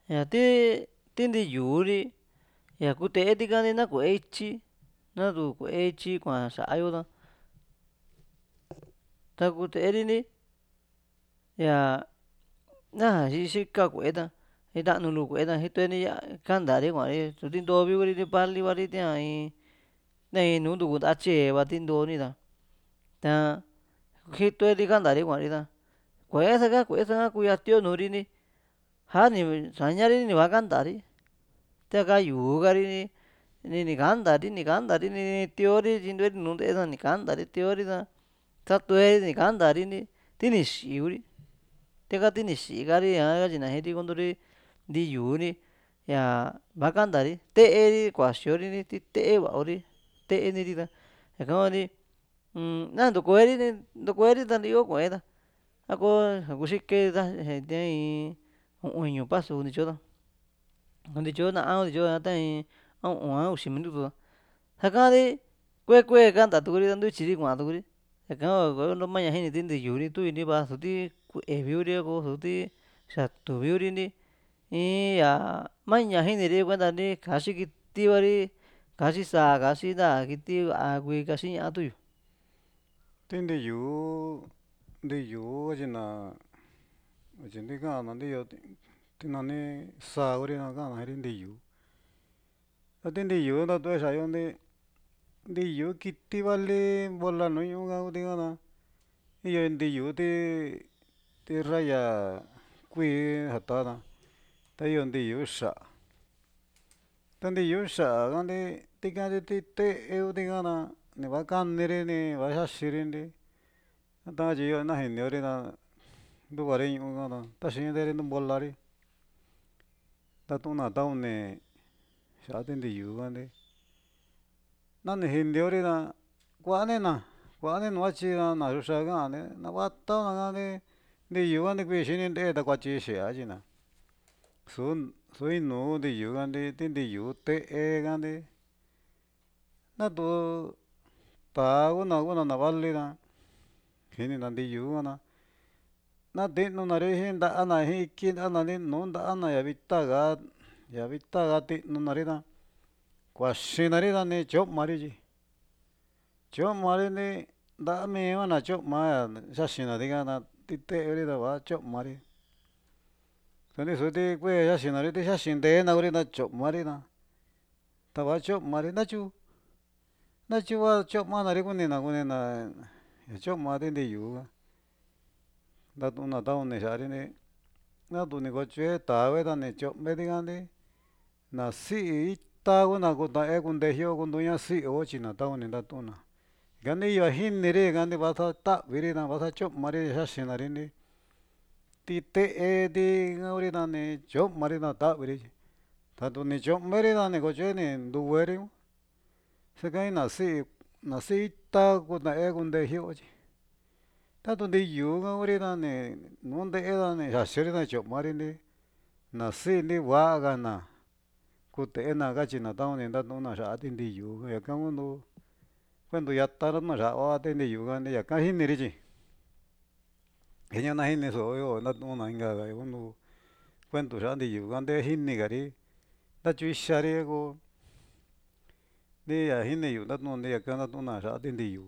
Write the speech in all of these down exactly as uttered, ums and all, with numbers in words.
ña ti ti ntiiyuu ri ña kute tika'ni na ku'e ityi natu ku'e ityi kua xa'yo ta ta kuteri ni ña naja xika ku'e ta itanu lu ku'e ta jito'e kantari kuari su tinto vio Kuri vali vari tia in tia in nùù ntuku nta'a tyee va ntintoni ta ta jito'e kantari kuari ta kuesa ka kuesa ka kuyatio nùù ri ni jani sañari ni va kantari tiaka yuu kari ni ni kantari ni kantari ni tiori tyintueri nùù nte'e ta ni kantari tiori ta satueri ni kantari ni ti ni xii Kuri tika ti ni xii kari ña katyina jiri kontori ntiiyuu ni ña va kantari te'eri kuaxiori ni ti te'e vaori te'niri ta ñaka hua um na ntukoeri ni ntukoeri ta ntii'yo kua'e ta a ko ja kuxike tia in u'un iñu pasu kuntityo ta kuntityo na'a kuntityo ta in a u'un a uxi minuto ta sakari kue kue kanta tukuri ta ntutyiri kuatukuri ñaka hua ko'yo maña jini ti ntiiyuu ritu ini va suti ku'e viori a ko suti yatu viori nti in yaa maña jiniri kuenta nti kaxi kiti vari kaxi sáa kaxi nta kiti va'a kui kaxi ña'a tuyu. ti ntiiyuu ntiiyuu katyina vatyi nti ka'na ntiyo ti nani sáa Kuri ka'na jiri ntiiyuu a ti ntiiyuu ntatu'e xa'ayo nti ntiiyuu kiti vali bola nùù ñu'u ka kiti ka'na iyo ntiiyuu ti ti raya kuii jata na ta iyo ntiiyuu xa'a ta ntiiyuu xa'a kanti tika ti te'e ku tikana ni va kaniri ni va yaxiri nti takatyi yo na jiniori ta ntuvari ñu'u ka'ta ta xinteri ntuu bolari tatu'na tauni xa'a ti ntiiyuu kanti nani jiniori ta kuanina kuani nu kuatyi na yuxa ka'an navata kanti ntiiyuu ha kui xini nte'e ta kuatyi xia katyina su inuu ntiiyuu kanti ti ntiiyuu te'e kanti natu tá'a kuna kuna na vali ta jinina ntiiyuu ka'na natinunari jin nta'ana jin iki nta'ana nuu nta'ana ya vita ka ya vita ka ti'nunari ta kuaxinari ta ni tyomari tyi tyomari nti nta'a mi kua'na tyoma xaxina tikana ti te'eri ta va'a tyomari ta risu ti kue xaxinari ti xaxi nteena Kuri ta tyomari ta ta va'a tyomari ntatyu ntatyu va tyomanari kunina kunina ña tyoma ti ntiiyuu ka ntatuna tauni xa'ri nti natu ni kotyue táa'e ta ni tyome tikanti na sii ita kuna kuta'e kuntejio kuntuña si'o tyina tauni ntatuna ikani iyo jiniri ikanti vasa ta'viri ta vasa tyomari xaxinari nti ti te'e ti ka Kuri ta ni tyomari ta ta'viri tatu ni tyomeri ta ni kotyue ni ntuvueri sakaji na sii na sii ita kuta'e kuntejio tyi tatu ntiiyuu ka Kuri ta ni nùù nte'e ta ni xaxiri ta ni tyomari nti na si'nti va'ana kute'ena katyina tauni ntatuna xa'a ti ntiiyuu ñaka kuntu kuentu yata ntatuna xa'a ti ntiiyuu ka ñaka jiniri tyi iña na jini so'oyo ntatuna inka kuntu kuentu xa'a ntiiyuu ka nte jinikari ntatyu ixari a ko nti ya jiniyu ntatu'u ñaka ntatuna xa'a ti ntiiyuu.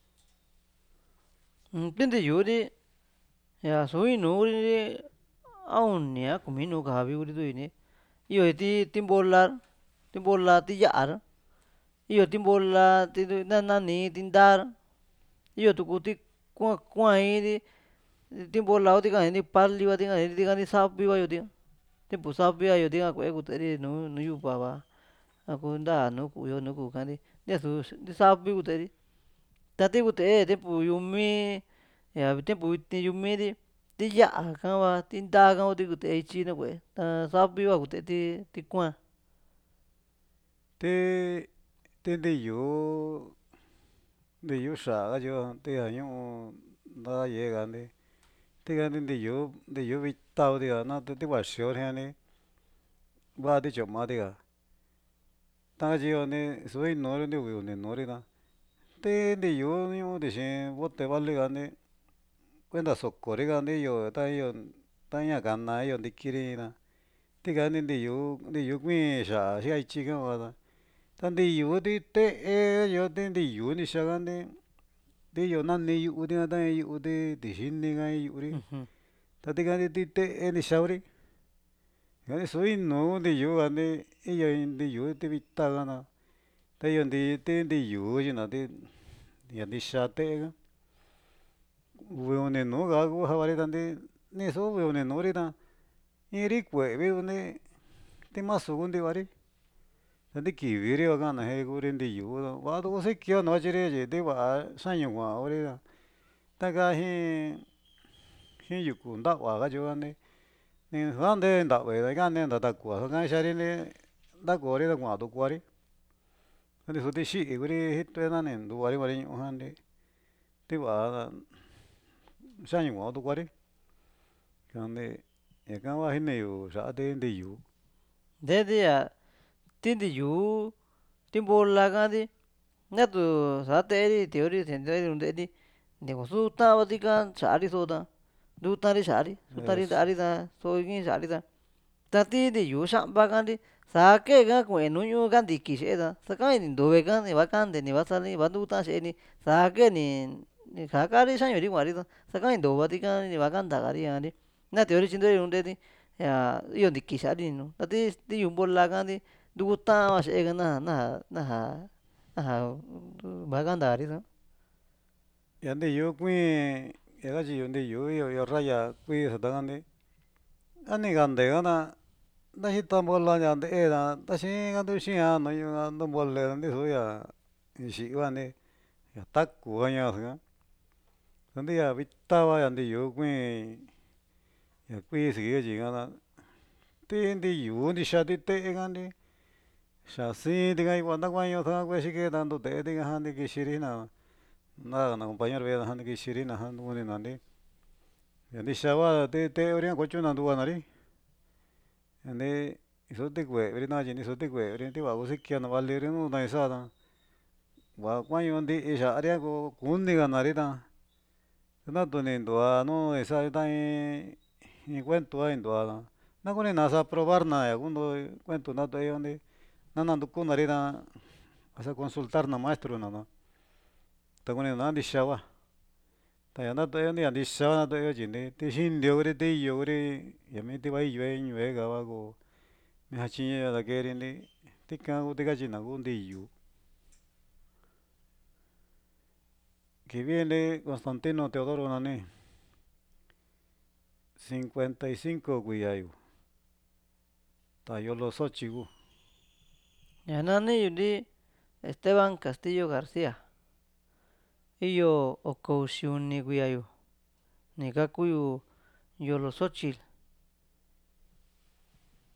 ti ntiiyuu ri ña su inu Kuri a uni a kumi nùù kavi Kuri tu ini iyo ti timbola timbola ti ya'a iyo timbola ti nani tintaa iyo tuku ti kua'in timbola ti ka'an jiri pali va tika nti savi va yo tika tiempo savi a yo tika ku'e kuteri nùù yuva va a ko nta nùù ku'yo nùù ku'ka nti tiasu ntisavi kuteri ta ti kute tiempo yumi ña tiempo viti yumi ri ti ya'a ka'va ti ntaa ka kuti kute ityi na ku'e ta savi hua kute ti ti kuaa. ti ti ntiiyuu ntiiyuu xa'a katyo ti a ñu'u nda ye'e kanti tika ti ntiiyuu ntiiyuu vita kutia nati ti vaxiori a nti va ti tyoma tika takatyiyo nti su inuri nti uvi uni nuri ta ti ntiiyuu ñu'u tixin bote vali kanti kuenta sokori kanti iyo ta iyo ta iña kana iyo ntikiri ta tika ni nriyuu nriyuu kuiin xa'a xia ichi ka va ta nriyuu ti te'e yo ti nriyuu ni xakandi ti yo nani yu'u ti ta in yu'u ti tixini ka in yu'u ri ujú. ta tika ti ti te'e ni xauri ña so inu kuu nriyuu kani iyo iin nriyuu ti vita kana ta iyo ntii ti nriyuu yina ti ña ndixa te'e ka uvi uni nuu ka kuu javali ta nti niso uvi uni nuuri ta iinri kue'e vi kuni ti masu kuntivari ta nti kiviri va kana jee kuri nriyuu vaa tu kusikio nu kachiri tyi ti va'a xañu kua'o kuri ra taka jin jin yuku nta'va katyi vani ni jante nta'vai ta ikani nta takua so kain xari ni ntakuri ta kuaa tukuari riso ti xi'i kuri jito'e na ni ntuvari kuari ñu'u jan ti va'a xañu kua'o tukuari kani ñaka hua jini yu xa'a ti nriyuu. Nte tia ti nriyuu ti bola kati natu sate'eri tiori nte'eri runte'eri ni kosu tava tika xa'ri so ta ntutari xa'ri sutari ntari ta so ikin xa'ri ta ta ti nriyuu xa'va kanti saa kee ka ku'e nùù ñuu kantiki xe'e ta saka'n ni ntuu ve'e ka ni va kante ni va sali ni va ntuta xe'e ni saa kee ni ja kari xañuri kuari ta saka ni ntuva tika ni va kanta kari ña na tiori tyintueri runteti ña iyo ntiki xa'ri ni nùù ta ti ti yu'u bola kati ntuku ta'va xe'e ka naja naja naja naja va kantari so. ña nriyuu kuiin ña katyi yu nriyuu iyo raya kui sata kanti a ni kante ka ta xita bola ña nte'e ta taxiin kantu xi'a nùù ñu'u ntu mole ntiso yaa ni xi'i vani ña taku ka ña'asu ka nti'a vita va nriyuu kuiin ña kui siki katyi ka ti nriyuu ndixa ti te'e kanti xa siin tika iku'a ntakuañu su'a kuexi kee ta ntute'e tika jan ni kixiri na naa compañero ve'e jan ni kixiri naja ntukunina nti ña ndixa hua ti te'e kotyó nantukuanari nti ni so ti kue'eri nakatyi ni so ti kue'eri ti va'a kusikia na valiri nuu tain sa'a ta va'a kuañu nti'i xa'ri a ko kuniganari ta natu ni ntua nuu isa'a ta in in kuentu a ni ntua ta na kunina sa'a probar na ña kuntu kuentu natu'ayo nti na nantukunari ta vasa consultar na maestro na ta kunina na ntixa hua ta ña natu'ayo nti'a ntixa hua natu'ayo tyi nti ti xinio kuri ti iyo kuri ña mi tivai yo'e ñu'e ka va ko ñaja tyiñu'e ta keeri nti tika kuu ti katyina kuu nriyuu. Kivi nti constantino teodoro nani cincuenta y cinco kuiya yu ta yolo sochi kuu. ña nani yu nti esteban castillo garcia iyo oko uxiuni kuiya yu ni kaku yu yolo xochitl